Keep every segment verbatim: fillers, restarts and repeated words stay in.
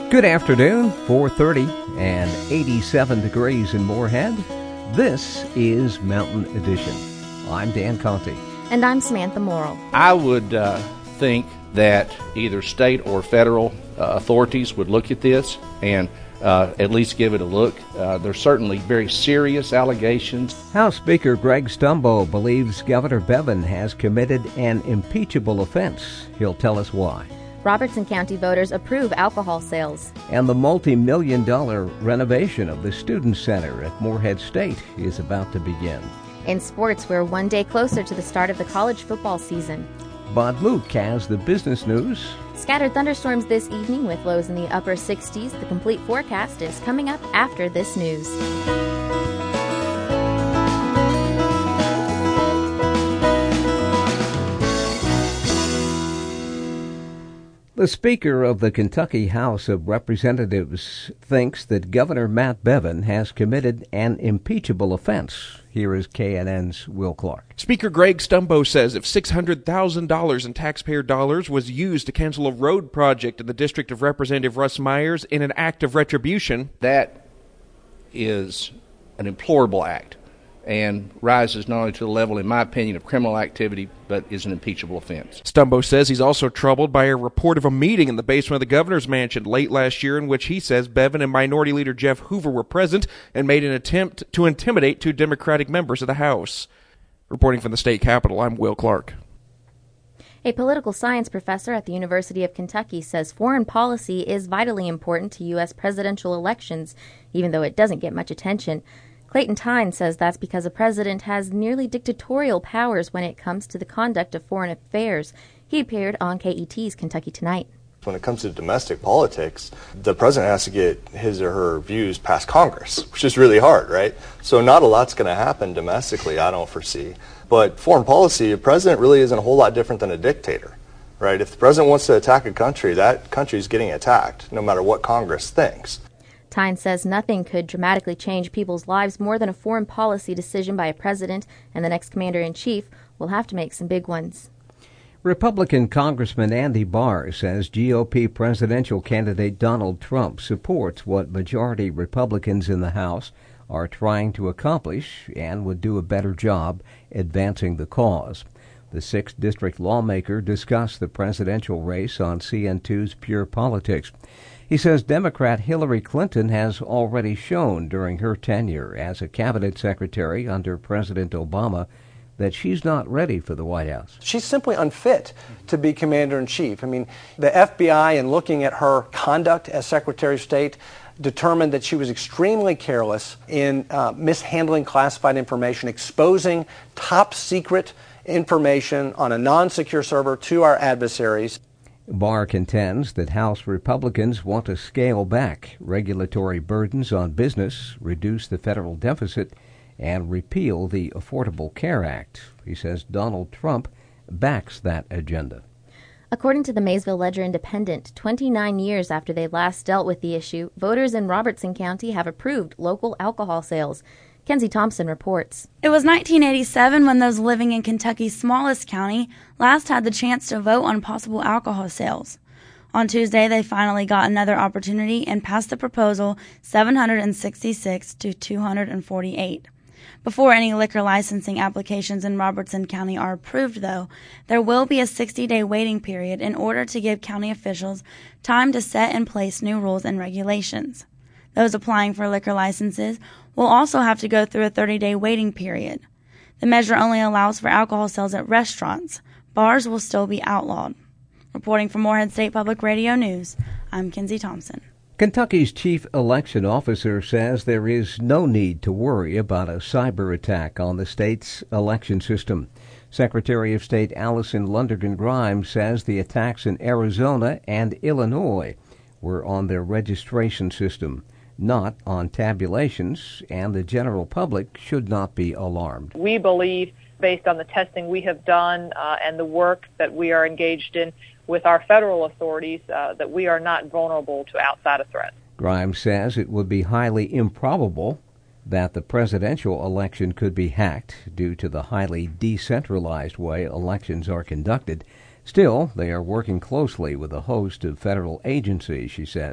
Good afternoon, four thirty and eighty-seven degrees in Moorhead. This is Mountain Edition. I'm Dan Conti. And I'm Samantha Morrill. I would uh, think that either state or federal uh, authorities would look at this and uh, at least give it a look. Uh, there's certainly very serious allegations. House Speaker Greg Stumbo believes Governor Bevin has committed an impeachable offense. He'll tell us why. Robertson County voters approve alcohol sales. And the multi-million dollar renovation of the Student Center at Moorhead State is about to begin. In sports, we're one day closer to the start of the college football season. Bob Luke has the business news. Scattered thunderstorms this evening with lows in the upper sixties. The complete forecast is coming up after this news. The Speaker of the Kentucky House of Representatives thinks that Governor Matt Bevin has committed an impeachable offense. Here is K N N's Will Clark. Speaker Greg Stumbo says if six hundred thousand dollars in taxpayer dollars was used to cancel a road project in the district of Representative Russ Myers in an act of retribution, that is an implorable act and rises not only to the level, in my opinion, of criminal activity, but is an impeachable offense. Stumbo says he's also troubled by a report of a meeting in the basement of the governor's mansion late last year in which he says Bevin and Minority Leader Jeff Hoover were present and made an attempt to intimidate two Democratic members of the House. Reporting from the state capitol, I'm Will Clark. A political science professor at the University of Kentucky says foreign policy is vitally important to U S presidential elections, even though it doesn't get much attention. Clayton Tyne says that's because a president has nearly dictatorial powers when it comes to the conduct of foreign affairs. He appeared on K E T's Kentucky Tonight. When it comes to domestic politics, the president has to get his or her views past Congress, which is really hard, right? So not a lot's going to happen domestically, I don't foresee. But foreign policy, a president really isn't a whole lot different than a dictator, right? If the president wants to attack a country, that country is getting attacked, no matter what Congress thinks. Tyne says nothing could dramatically change people's lives more than a foreign policy decision by a president, and the next commander-in-chief will have to make some big ones. Republican Congressman Andy Barr says G O P presidential candidate Donald Trump supports what majority Republicans in the House are trying to accomplish and would do a better job advancing the cause. The sixth District lawmaker discussed the presidential race on C N two's Pure Politics. He says Democrat Hillary Clinton has already shown during her tenure as a cabinet secretary under President Obama that she's not ready for the White House. She's simply unfit to be commander-in-chief. I mean, the F B I, in looking at her conduct as Secretary of State, determined that she was extremely careless in uh, mishandling classified information, exposing top-secret information on a non-secure server to our adversaries. Barr contends that House Republicans want to scale back regulatory burdens on business, reduce the federal deficit, and repeal the Affordable Care Act. He says Donald Trump backs that agenda. According to the Maysville Ledger-Independent, twenty-nine years after they last dealt with the issue, voters in Robertson County have approved local alcohol sales. Kenzie Thompson reports. It was nineteen eighty-seven when those living in Kentucky's smallest county last had the chance to vote on possible alcohol sales. On Tuesday, they finally got another opportunity and passed the proposal seven hundred sixty-six to two hundred forty-eight. Before any liquor licensing applications in Robertson County are approved, though, there will be a sixty-day waiting period in order to give county officials time to set in place new rules and regulations. Those applying for liquor licenses will also have to go through a thirty-day waiting period. The measure only allows for alcohol sales at restaurants. Bars will still be outlawed. Reporting for Moorhead State Public Radio News, I'm Kenzie Thompson. Kentucky's chief election officer says there is no need to worry about a cyber attack on the state's election system. Secretary of State Allison Lundergan Grimes says the attacks in Arizona and Illinois were on their registration system, not on tabulations, and the general public should not be alarmed. We believe, based on the testing we have done uh, and the work that we are engaged in with our federal authorities, uh, that we are not vulnerable to outside threats. Grimes says it would be highly improbable that the presidential election could be hacked due to the highly decentralized way elections are conducted. Still, they are working closely with a host of federal agencies, she says,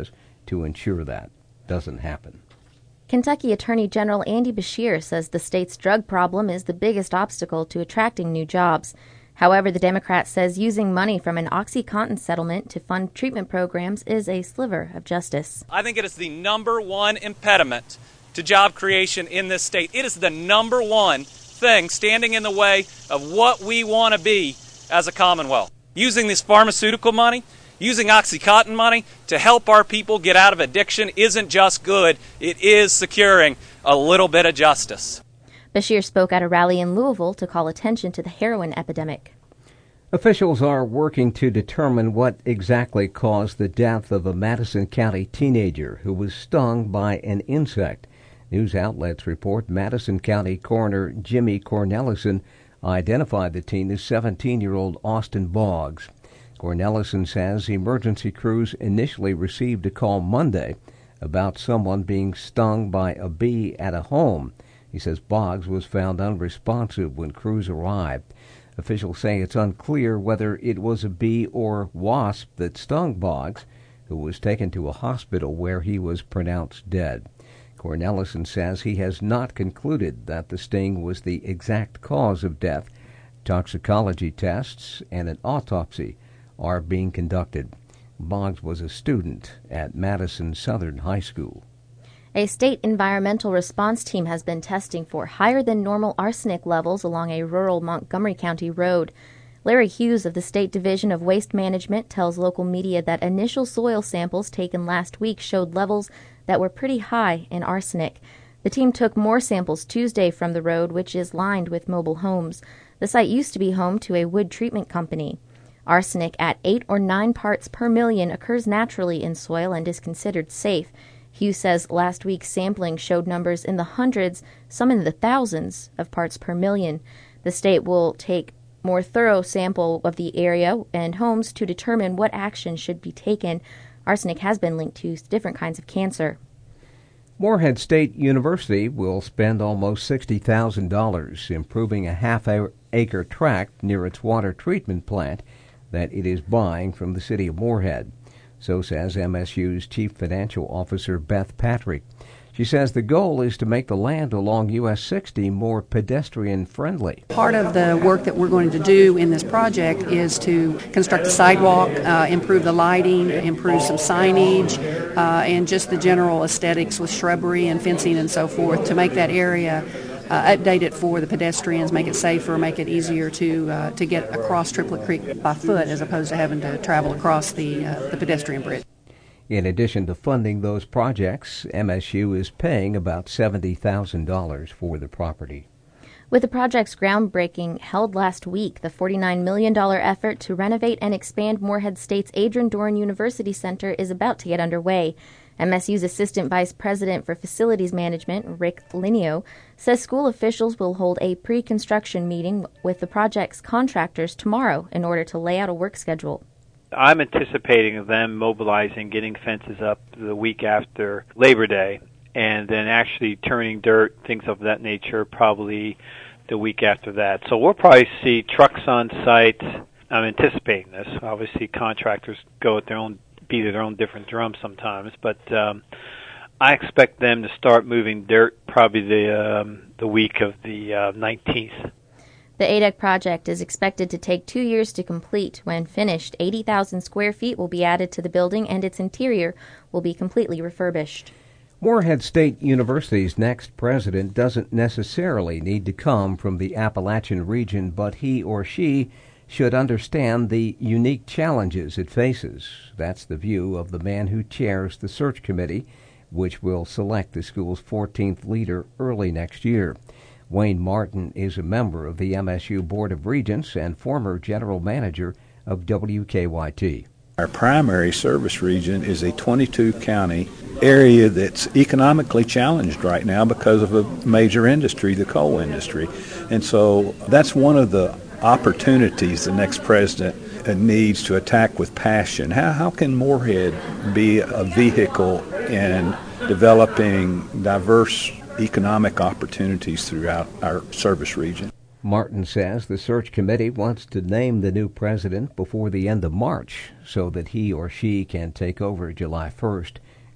to ensure that doesn't happen. Kentucky Attorney General Andy Beshear says the state's drug problem is the biggest obstacle to attracting new jobs. However, the Democrat says using money from an OxyContin settlement to fund treatment programs is a sliver of justice. I think it is the number one impediment to job creation in this state. It is the number one thing standing in the way of what we want to be as a Commonwealth. Using this pharmaceutical money, using OxyContin money to help our people get out of addiction isn't just good, it is securing a little bit of justice. Beshear spoke at a rally in Louisville to call attention to the heroin epidemic. Officials are working to determine what exactly caused the death of a Madison County teenager who was stung by an insect. News outlets report Madison County Coroner Jimmy Cornelison identified the teen as seventeen-year-old Austin Boggs. Cornelison says emergency crews initially received a call Monday about someone being stung by a bee at a home. He says Boggs was found unresponsive when crews arrived. Officials say it's unclear whether it was a bee or wasp that stung Boggs, who was taken to a hospital where he was pronounced dead. Cornelison says he has not concluded that the sting was the exact cause of death. Toxicology tests and an autopsy are being conducted. Boggs was a student at Madison Southern High School. A state environmental response team has been testing for higher than normal arsenic levels along a rural Montgomery County road. Larry Hughes of the State Division of Waste Management tells local media that initial soil samples taken last week showed levels that were pretty high in arsenic. The team took more samples Tuesday from the road, which is lined with mobile homes. The site used to be home to a wood treatment company. Arsenic at eight or nine parts per million occurs naturally in soil and is considered safe. Hughes says last week's sampling showed numbers in the hundreds, some in the thousands of parts per million. The state will take more thorough sample of the area and homes to determine what action should be taken. Arsenic has been linked to different kinds of cancer. Morehead State University will spend almost sixty thousand dollars improving a half-acre tract near its water treatment plant that it is buying from the city of Morehead. So says M S U's Chief Financial Officer Beth Patrick. She says the goal is to make the land along U S sixty more pedestrian-friendly. Part of the work that we're going to do in this project is to construct a sidewalk, uh, improve the lighting, improve some signage, uh, and just the general aesthetics with shrubbery and fencing and so forth to make that area Uh, update it for the pedestrians, make it safer, make it easier to uh, to get across Triplet Creek by foot as opposed to having to travel across the uh, the pedestrian bridge. In addition to funding those projects, M S U is paying about seventy thousand dollars for the property. With the project's groundbreaking held last week, the forty-nine million dollars effort to renovate and expand Morehead State's Adrian Doran University Center is about to get underway. M S U's Assistant Vice President for Facilities Management, Rick Linio, says school officials will hold a pre-construction meeting with the project's contractors tomorrow in order to lay out a work schedule. I'm anticipating them mobilizing, getting fences up the week after Labor Day, and then actually turning dirt, things of that nature, probably the week after that. So we'll probably see trucks on site. I'm anticipating this. Obviously, contractors go at their own beat their own different drums sometimes, but um, I expect them to start moving dirt probably the um, the week of the uh, nineteenth. The A D E C project is expected to take two years to complete. When finished, eighty thousand square feet will be added to the building and its interior will be completely refurbished. Morehead State University's next president doesn't necessarily need to come from the Appalachian region, but he or she should understand the unique challenges it faces. That's the view of the man who chairs the search committee, which will select the school's fourteenth leader early next year. Wayne Martin is a member of the M S U Board of Regents and former general manager of W K Y T. Our primary service region is a twenty-two county area that's economically challenged right now because of a major industry, the coal industry. And so that's one of the opportunities the next president needs to attack with passion. How, how can Morehead be a vehicle in developing diverse economic opportunities throughout our service region? Martin says the search committee wants to name the new president before the end of March so that he or she can take over July first.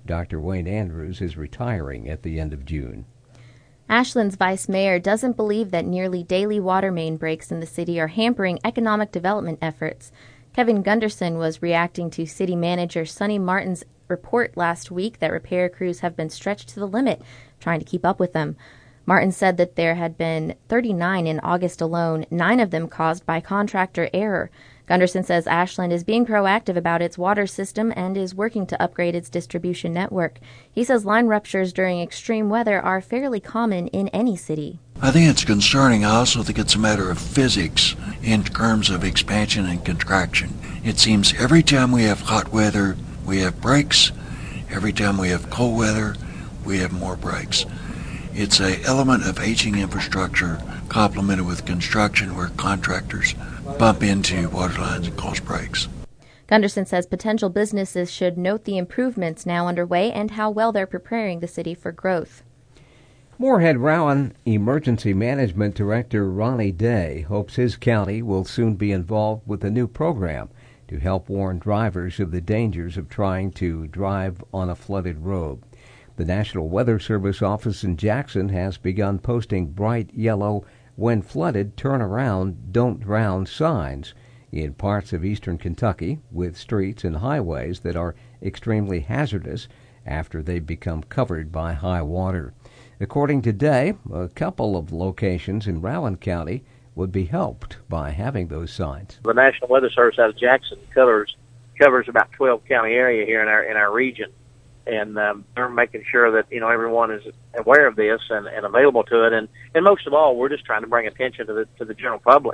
Doctor Wayne Andrews is retiring at the end of June. Ashland's vice mayor doesn't believe that nearly daily water main breaks in the city are hampering economic development efforts. Kevin Gunderson was reacting to city manager Sonny Martin's report last week that repair crews have been stretched to the limit, trying to keep up with them. Martin said that there had been thirty-nine in August alone, nine of them caused by contractor error. Gunderson says Ashland is being proactive about its water system and is working to upgrade its distribution network. He says line ruptures during extreme weather are fairly common in any city. I think it's concerning. I also think it's a matter of physics in terms of expansion and contraction. It seems every time we have hot weather, we have breaks. Every time we have cold weather, we have more breaks. It's an element of aging infrastructure complemented with construction where contractors bump into water lines and cause breaks. Gunderson says potential businesses should note the improvements now underway and how well they're preparing the city for growth. Moorhead Rowan Emergency Management Director Ronnie Day hopes his county will soon be involved with a new program to help warn drivers of the dangers of trying to drive on a flooded road. The National Weather Service office in Jackson has begun posting bright yellow "When flooded, turn around, don't drown" signs in parts of eastern Kentucky with streets and highways that are extremely hazardous after they become covered by high water. According to Day, a couple of locations in Rowan County would be helped by having those signs. The National Weather Service out of Jackson covers covers about twelve county area here in our in our region, and um, they're making sure that you know everyone is aware of this and, and available to it, and, and most of all, we're just trying to bring attention to the to the general public.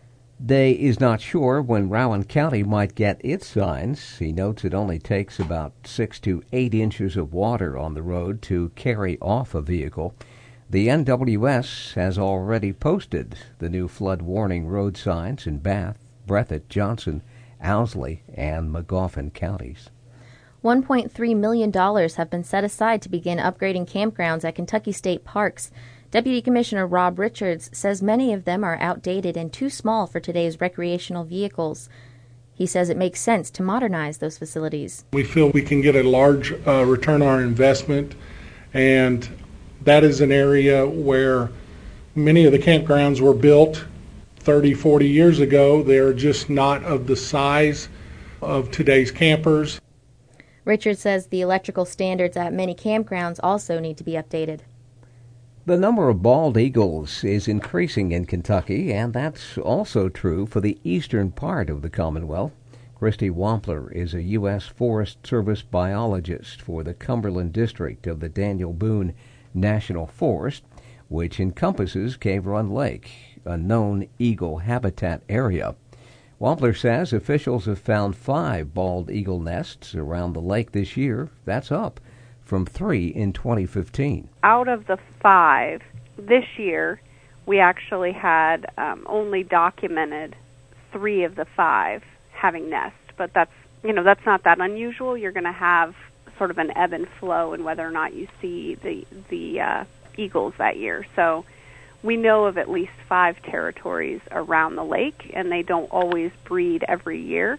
Day is not sure when Rowan County might get its signs. He notes it only takes about six to eight inches of water on the road to carry off a vehicle. The N W S has already posted the new flood warning road signs in Bath, Breathitt, Johnson, Owsley, and Magoffin counties. one point three million dollars have been set aside to begin upgrading campgrounds at Kentucky State Parks. Deputy Commissioner Rob Richards says many of them are outdated and too small for today's recreational vehicles. He says it makes sense to modernize those facilities. We feel we can get a large uh, return on our investment, and that is an area where many of the campgrounds were built thirty, forty years ago. They're just not of the size of today's campers. Richards says the electrical standards at many campgrounds also need to be updated. The number of bald eagles is increasing in Kentucky, and that's also true for the eastern part of the Commonwealth. Christy Wampler is a U S Forest Service biologist for the Cumberland District of the Daniel Boone National Forest, which encompasses Cave Run Lake, a known eagle habitat area. Wampler says officials have found five bald eagle nests around the lake this year. That's up from three in twenty fifteen. Out of the five this year, we actually had um, only documented three of the five having nests, but that's you know that's not that unusual. You're going to have sort of an ebb and flow in whether or not you see the the uh, eagles that year. So we know of at least five territories around the lake, and they don't always breed every year.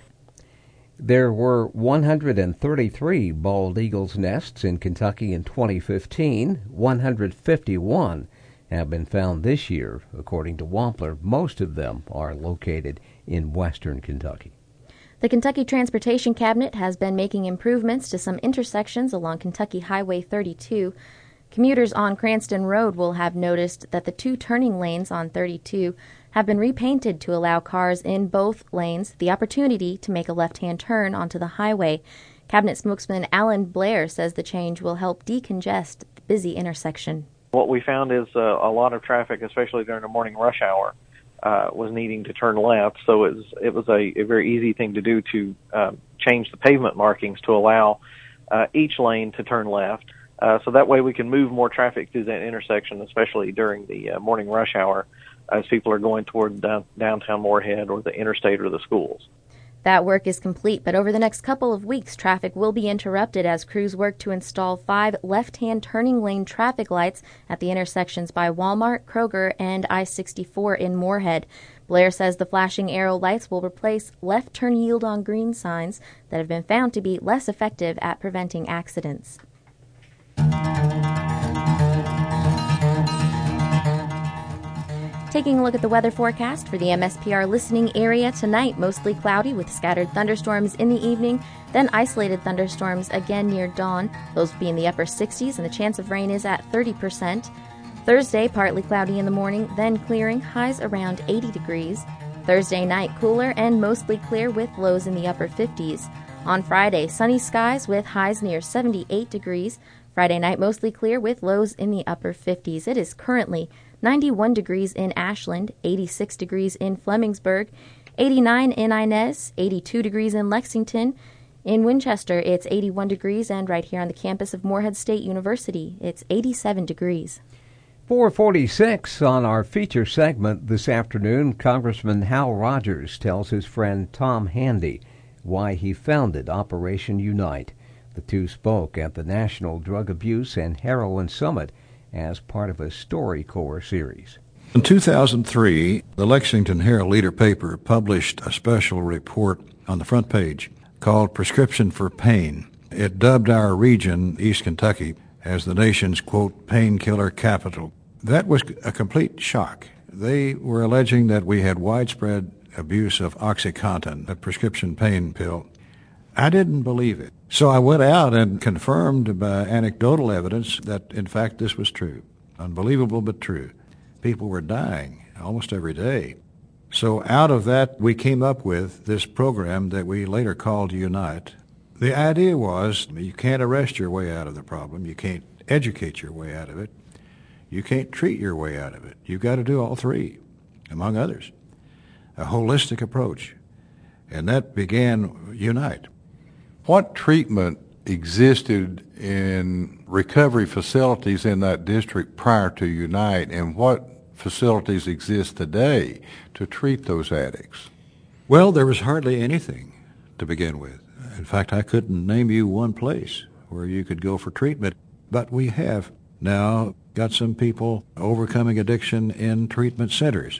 There were one hundred thirty-three bald eagles nests in Kentucky in twenty fifteen. one hundred fifty-one have been found this year, according to Wampler. Most of them are located in western Kentucky. The Kentucky Transportation Cabinet has been making improvements to some intersections along Kentucky Highway thirty-two. Commuters on Cranston Road will have noticed that the two turning lanes on thirty-two have been repainted to allow cars in both lanes the opportunity to make a left-hand turn onto the highway. Cabinet spokesman Alan Blair says the change will help decongest the busy intersection. What we found is uh, a lot of traffic, especially during the morning rush hour, uh, was needing to turn left. So it was, it was a, a very easy thing to do to uh, change the pavement markings to allow uh, each lane to turn left. Uh, so that way we can move more traffic through that intersection, especially during the uh, morning rush hour, as people are going toward down, downtown Moorhead or the interstate or the schools. That work is complete, but over the next couple of weeks, traffic will be interrupted as crews work to install five left-hand turning lane traffic lights at the intersections by Walmart, Kroger, and I sixty-four in Moorhead. Blair says the flashing arrow lights will replace left turn yield on green signs that have been found to be less effective at preventing accidents. Taking a look at the weather forecast for the M S P R listening area tonight, mostly cloudy with scattered thunderstorms in the evening, then isolated thunderstorms again near dawn. Those will be in the upper sixties, and the chance of rain is at thirty percent. Thursday, partly cloudy in the morning, then clearing, highs around eighty degrees. Thursday night, cooler and mostly clear with lows in the upper fifties. On Friday, sunny skies with highs near seventy-eight degrees. Friday night, mostly clear with lows in the upper fifties. It is currently ninety-one degrees in Ashland, eighty-six degrees in Flemingsburg, eighty-nine in Inez, eighty-two degrees in Lexington. In Winchester, it's eighty-one degrees, and right here on the campus of Morehead State University, it's eighty-seven degrees. four forty-six on our feature segment this afternoon, Congressman Hal Rogers tells his friend Tom Handy why he founded Operation Unite. The two spoke at the National Drug Abuse and Heroin Summit as part of a StoryCorps series. In two thousand three, the Lexington Herald Leader paper published a special report on the front page called Prescription for Pain. It dubbed our region, East Kentucky, as the nation's, quote, painkiller capital. That was a complete shock. They were alleging that we had widespread abuse of OxyContin, a prescription pain pill. I didn't believe it. So I went out and confirmed by anecdotal evidence that, in fact, this was true. Unbelievable, but true. People were dying almost every day. So out of that, we came up with this program that we later called Unite. The idea was you can't arrest your way out of the problem. You can't educate your way out of it. You can't treat your way out of it. You've got to do all three, among others. A holistic approach. And that began Unite. What treatment existed in recovery facilities in that district prior to Unite, and what facilities exist today to treat those addicts? Well, there was hardly anything to begin with. In fact, I couldn't name you one place where you could go for treatment, but we have now got some people overcoming addiction in treatment centers.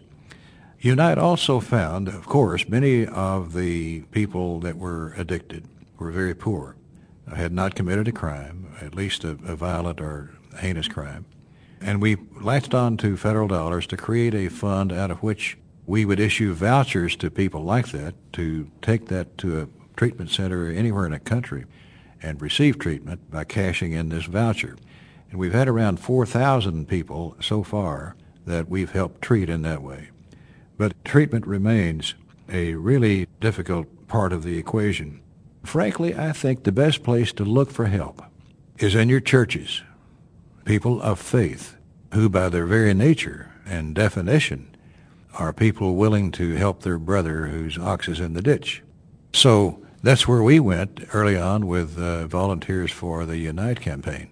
Unite also found, of course, many of the people that were addicted were very poor, had not committed a crime, at least a, a violent or heinous crime. And we latched on to federal dollars to create a fund out of which we would issue vouchers to people like that to take that to a treatment center anywhere in the country and receive treatment by cashing in this voucher. And we've had around four thousand people so far that we've helped treat in that way. But treatment remains a really difficult part of the equation. Frankly, I think the best place to look for help is in your churches, people of faith, who by their very nature and definition are people willing to help their brother whose ox is in the ditch. So that's where we went early on with uh, Volunteers for the Unite campaign,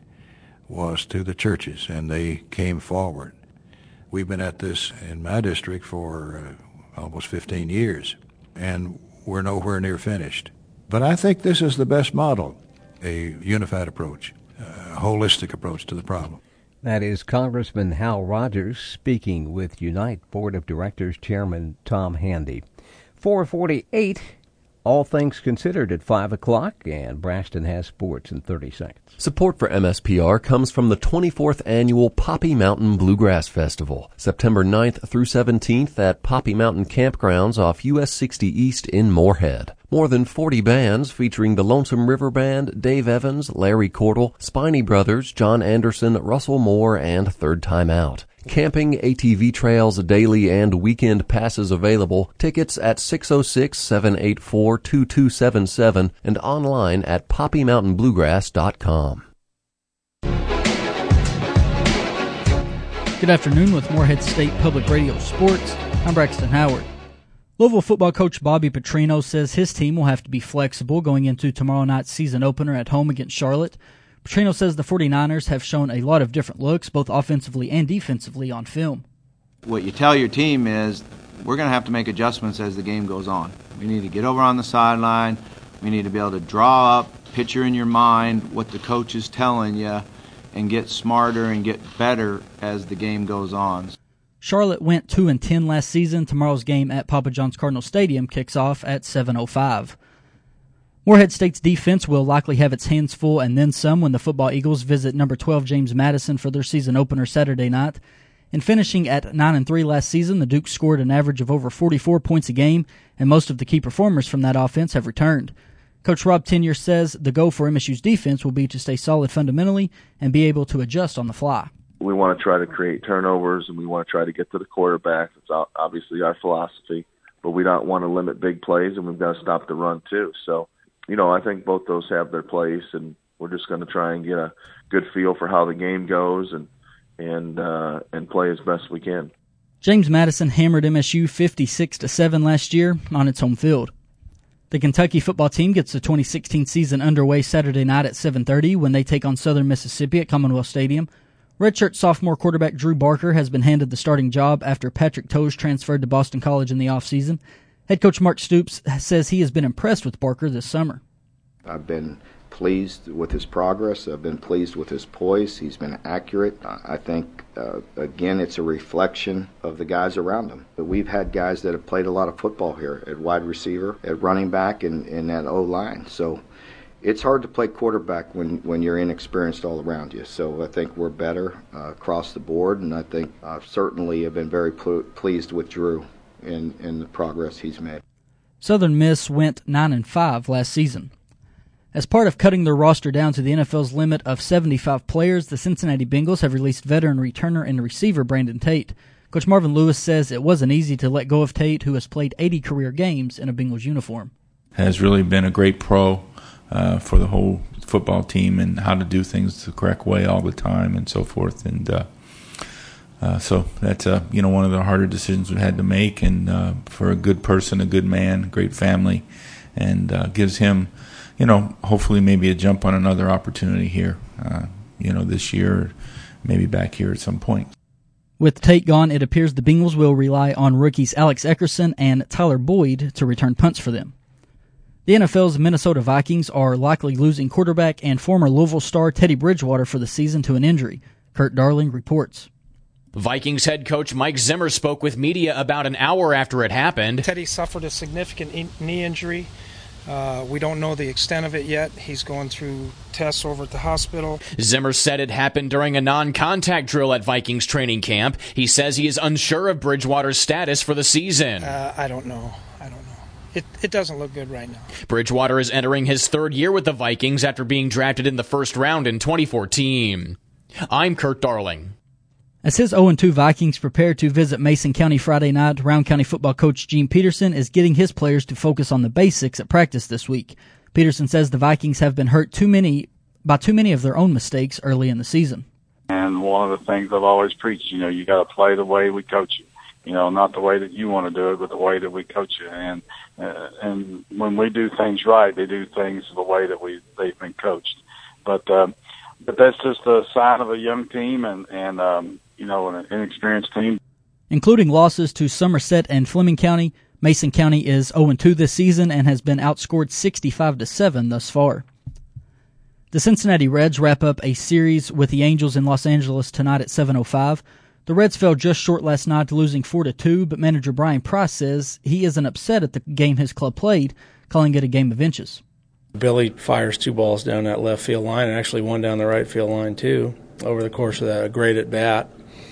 was to the churches, and they came forward. We've been at this in my district for uh, almost fifteen years, and we're nowhere near finished. But I think this is the best model, a unified approach, a holistic approach to the problem. That is Congressman Hal Rogers speaking with Unite Board of Directors Chairman Tom Handy. four forty-eight, all things considered at five o'clock, and Braston has sports in thirty seconds. Support for M S P R comes from the twenty-fourth Annual Poppy Mountain Bluegrass Festival, September ninth through seventeenth at Poppy Mountain Campgrounds off U S sixty East in Morehead. More than forty bands featuring the Lonesome River Band, Dave Evans, Larry Cordell, Spiny Brothers, John Anderson, Russell Moore, and Third Time Out. Camping, A T V trails, daily and weekend passes available. Tickets at six oh six, seven eight four, two two seven seven and online at poppy mountain bluegrass dot com. Good afternoon with Morehead State Public Radio Sports. I'm Braxton Howard. Louisville football coach Bobby Petrino says his team will have to be flexible going into tomorrow night's season opener at home against Charlotte. Petrino says the 49ers have shown a lot of different looks, both offensively and defensively, on film. What you tell your team is, we're going to have to make adjustments as the game goes on. We need to get over on the sideline. We need to be able to draw up, picture in your mind what the coach is telling you, and get smarter and get better as the game goes on. Charlotte went two and ten last season. Tomorrow's game at Papa John's Cardinal Stadium kicks off at seven oh five. Morehead State's defense will likely have its hands full and then some when the football Eagles visit number twelve James Madison for their season opener Saturday night. In finishing at nine and three last season, the Dukes scored an average of over forty-four points a game, and most of the key performers from that offense have returned. Coach Rob Tenier says the goal for M S U's defense will be to stay solid fundamentally and be able to adjust on the fly. We want to try to create turnovers, and we want to try to get to the quarterback. It's obviously our philosophy, but we don't want to limit big plays, and we've got to stop the run too. So, you know, I think both those have their place, and we're just going to try and get a good feel for how the game goes and and uh, and play as best we can. James Madison hammered M S U fifty-six to seven last year on its home field. The Kentucky football team gets the twenty sixteen season underway Saturday night at seven thirty when they take on Southern Mississippi at Commonwealth Stadium. Redshirt sophomore quarterback Drew Barker has been handed the starting job after Patrick Toge transferred to Boston College in the offseason. Head coach Mark Stoops says he has been impressed with Barker this summer. I've been pleased with his progress. I've been pleased with his poise. He's been accurate. I think, uh, again, it's a reflection of the guys around him. But we've had guys that have played a lot of football here at wide receiver, at running back, and, and at O-line. So it's hard to play quarterback when, when you're inexperienced all around you. So I think we're better uh, across the board, and I think I uh, certainly have been very pl- pleased with Drew in, in the progress he's made. Southern Miss went nine and five last season. As part of cutting their roster down to the N F L's limit of seventy-five players, the Cincinnati Bengals have released veteran returner and receiver Brandon Tate. Coach Marvin Lewis says it wasn't easy to let go of Tate, who has played eighty career games in a Bengals uniform. Has really been a great pro uh, for the whole football team and how to do things the correct way all the time and so forth. And uh, uh, so that's uh, you know one of the harder decisions we had to make. And uh, for a good person, a good man, great family, and uh, gives him, you know, hopefully maybe a jump on another opportunity here, uh, you know, this year, maybe back here at some point. With Tate gone, it appears the Bengals will rely on rookies Alex Eckerson and Tyler Boyd to return punts for them. The N F L's Minnesota Vikings are likely losing quarterback and former Louisville star Teddy Bridgewater for the season to an injury. Kurt Darling reports. Vikings head coach Mike Zimmer spoke with media about an hour after it happened. Teddy suffered a significant in- knee injury. Uh, we don't know the extent of it yet. He's going through tests over at the hospital. Zimmer said it happened during a non-contact drill at Vikings training camp. He says he is unsure of Bridgewater's status for the season. Uh, I don't know. I don't know. It, it doesn't look good right now. Bridgewater is entering his third year with the Vikings after being drafted in the first round in twenty fourteen. I'm Kurt Darling. As his oh and two Vikings prepare to visit Mason County Friday night, Round County football coach Gene Peterson is getting his players to focus on the basics at practice this week. Peterson says the Vikings have been hurt too many by too many of their own mistakes early in the season. And one of the things I've always preached, you know, you got to play the way we coach you. You know, not the way that you want to do it, but the way that we coach you. And uh, and when we do things right, they do things the way that we they've been coached. But uh, but that's just a sign of a young team and and um, you know, an inexperienced team. Including losses to Somerset and Fleming County, Mason County is oh and two this season and has been outscored sixty-five to seven thus far. The Cincinnati Reds wrap up a series with the Angels in Los Angeles tonight at seven oh five. The Reds fell just short last night, losing four to two, but manager Brian Price says he isn't upset at the game his club played, calling it a game of inches. Billy fires two balls down that left field line and actually one down the right field line too over the course of that. A great at bat.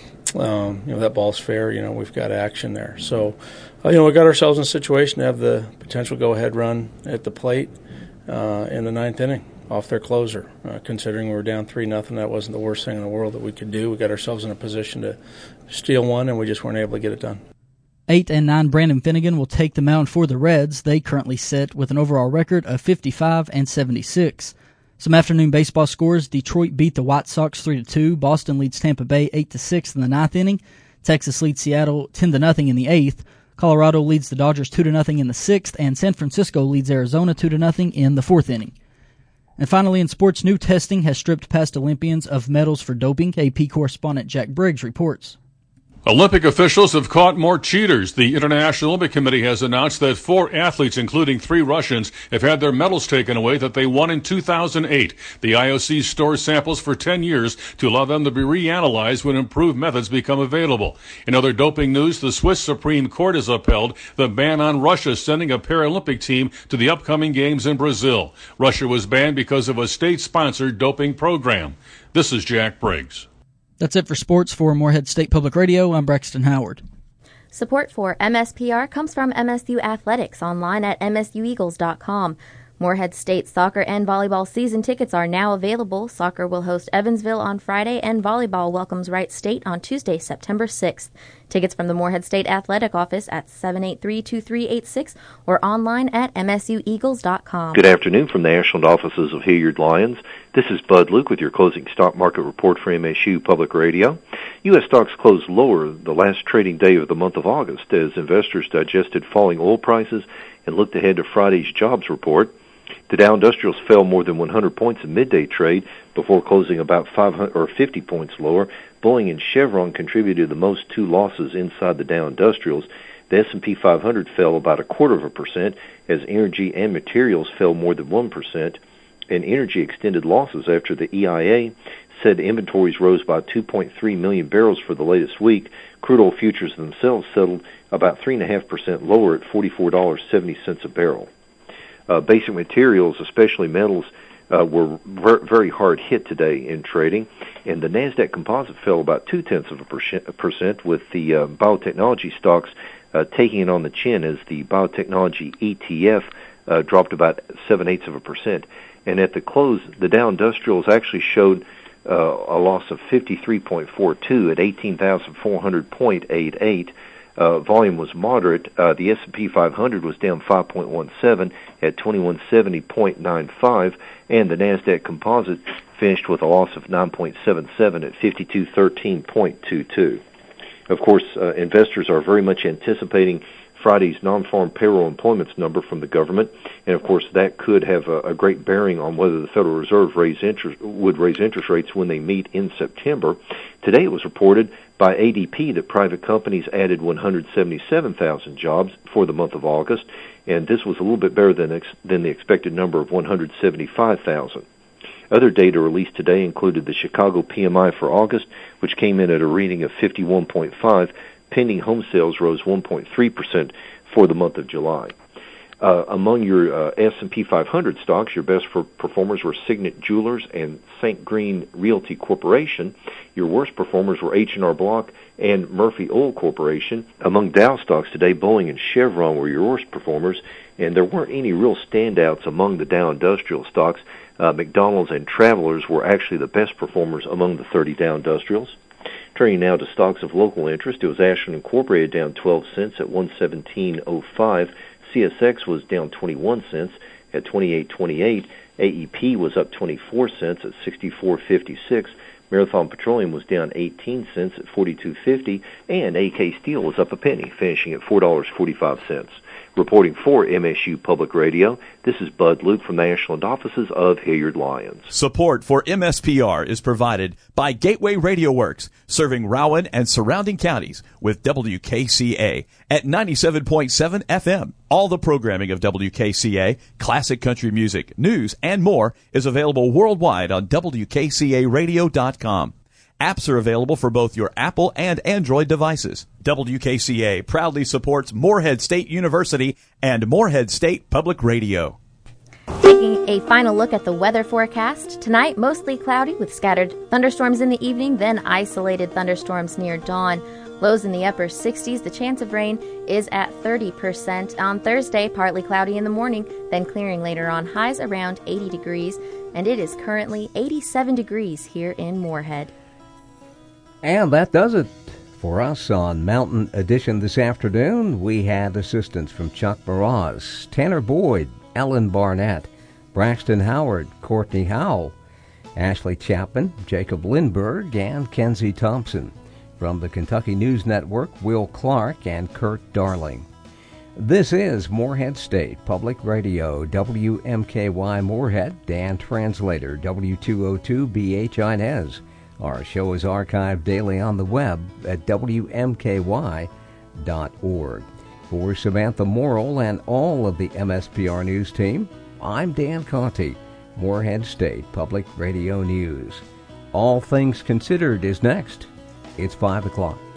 Um, you know, that ball's fair. You know, we've got action there. So, uh, you know, we got ourselves in a situation to have the potential go-ahead run at the plate uh, in the ninth inning off their closer. Uh, considering we were down three nothing, that wasn't the worst thing in the world that we could do. We got ourselves in a position to steal one, and we just weren't able to get it done. Eight and nine Brandon Finnegan will take the mound for the Reds. They currently sit with an overall record of fifty-five and seventy-six. Some afternoon baseball scores: Detroit beat the White Sox three to two. Boston leads Tampa Bay eight to six in the ninth inning. Texas leads Seattle ten to nothing in the eighth. Colorado leads the Dodgers two to nothing in the sixth, and San Francisco leads Arizona two to nothing in the fourth inning. And finally, in sports, new testing has stripped past Olympians of medals for doping. A P correspondent Jack Briggs reports. Olympic officials have caught more cheaters. The International Olympic Committee has announced that four athletes, including three Russians, have had their medals taken away that they won in two thousand eight. The I O C stores samples for ten years to allow them to be reanalyzed when improved methods become available. In other doping news, the Swiss Supreme Court has upheld the ban on Russia sending a Paralympic team to the upcoming games in Brazil. Russia was banned because of a state-sponsored doping program. This is Jack Briggs. That's it for sports. For Morehead State Public Radio, I'm Braxton Howard. Support for M S P R comes from M S U Athletics online at M S U Eagles dot com. Morehead State soccer and volleyball season tickets are now available. Soccer will host Evansville on Friday, and volleyball welcomes Wright State on Tuesday, September sixth. Tickets from the Morehead State Athletic Office at seven eight three, two three eight six or online at M S U Eagles dot com. Good afternoon from the Ashland offices of Hilliard Lyons. This is Bud Luke with your closing stock market report for M S U Public Radio. U S stocks closed lower the last trading day of the month of August as investors digested falling oil prices and looked ahead to Friday's jobs report. The Dow Industrials fell more than one hundred points in midday trade before closing about five hundred or fifty points lower. Boeing and Chevron contributed the most to losses inside the Dow Industrials. The S and P five hundred fell about a quarter of a percent as energy and materials fell more than one percent. And energy extended losses after the E I A said inventories rose by two point three million barrels for the latest week. Crude oil futures themselves settled about three point five percent lower at forty-four dollars and seventy cents a barrel. Uh, basic materials, especially metals, uh, were ver- very hard hit today in trading, and the NASDAQ composite fell about two-tenths of a percent, with the uh, biotechnology stocks uh, taking it on the chin as the biotechnology E T F uh, dropped about seven-eighths of a percent. And at the close, the Dow Industrials actually showed uh, a loss of fifty-three point four two at eighteen thousand four hundred point eight eight. Uh, volume was moderate. Uh, the S and P five hundred was down five point one seven at twenty-one seventy point nine five, and the NASDAQ composite finished with a loss of nine point seven seven at fifty-two thirteen point two two. Of course, uh, investors are very much anticipating Friday's non-farm payroll employment number from the government, and of course that could have a, a great bearing on whether the Federal Reserve raise interest, would raise interest rates when they meet in September. Today it was reported by A D P that private companies added one hundred seventy-seven thousand jobs for the month of August, and this was a little bit better than ex- than the expected number of one hundred seventy-five thousand. Other data released today included the Chicago P M I for August, which came in at a reading of fifty-one point five. Pending home sales rose one point three percent for the month of July. Uh, among your uh, S and P five hundred stocks, your best for performers were Signet Jewelers and Saint Green Realty Corporation. Your worst performers were H and R Block and Murphy Oil Corporation. Among Dow stocks today, Boeing and Chevron were your worst performers, and there weren't any real standouts among the Dow Industrial stocks. Uh, McDonald's and Travelers were actually the best performers among the thirty Dow Industrials. Turning now to stocks of local interest, it was Ashland Incorporated down twelve cents at one seventeen oh five. C S X was down twenty-one cents at twenty-eight twenty-eight. A E P was up twenty-four cents at sixty-four fifty-six. Marathon Petroleum was down eighteen cents at forty-two fifty, and A K Steel was up a penny, finishing at four dollars and forty-five cents. Reporting for M S U Public Radio, this is Bud Luke from the Ashland offices of Hilliard Lyons. Support for M S P R is provided by Gateway Radio Works, serving Rowan and surrounding counties with W K C A at ninety-seven point seven F M. All the programming of W K C A, classic country music, news, and more is available worldwide on W K C A radio dot com. Apps are available for both your Apple and Android devices. W K C A proudly supports Morehead State University and Morehead State Public Radio. Taking a final look at the weather forecast. Tonight, mostly cloudy with scattered thunderstorms in the evening, then isolated thunderstorms near dawn. Lows in the upper sixties. The chance of rain is at thirty percent. On Thursday, partly cloudy in the morning, then clearing later on. Highs around eighty degrees, and it is currently eighty-seven degrees here in Morehead. And that does it for us on Mountain Edition this afternoon. We had assistance from Chuck Baraz, Tanner Boyd, Ellen Barnett, Braxton Howard, Courtney Howell, Ashley Chapman, Jacob Lindberg, and Kenzie Thompson. From the Kentucky News Network, Will Clark and Kurt Darling. This is Morehead State Public Radio, W M K Y Morehead, Dan Translator, W two oh two B H Inez. Our show is archived daily on the web at W M K Y dot org. For Samantha Morrill and all of the M S P R News team, I'm Dan Conti, Morehead State Public Radio News. All Things Considered is next. It's five o'clock.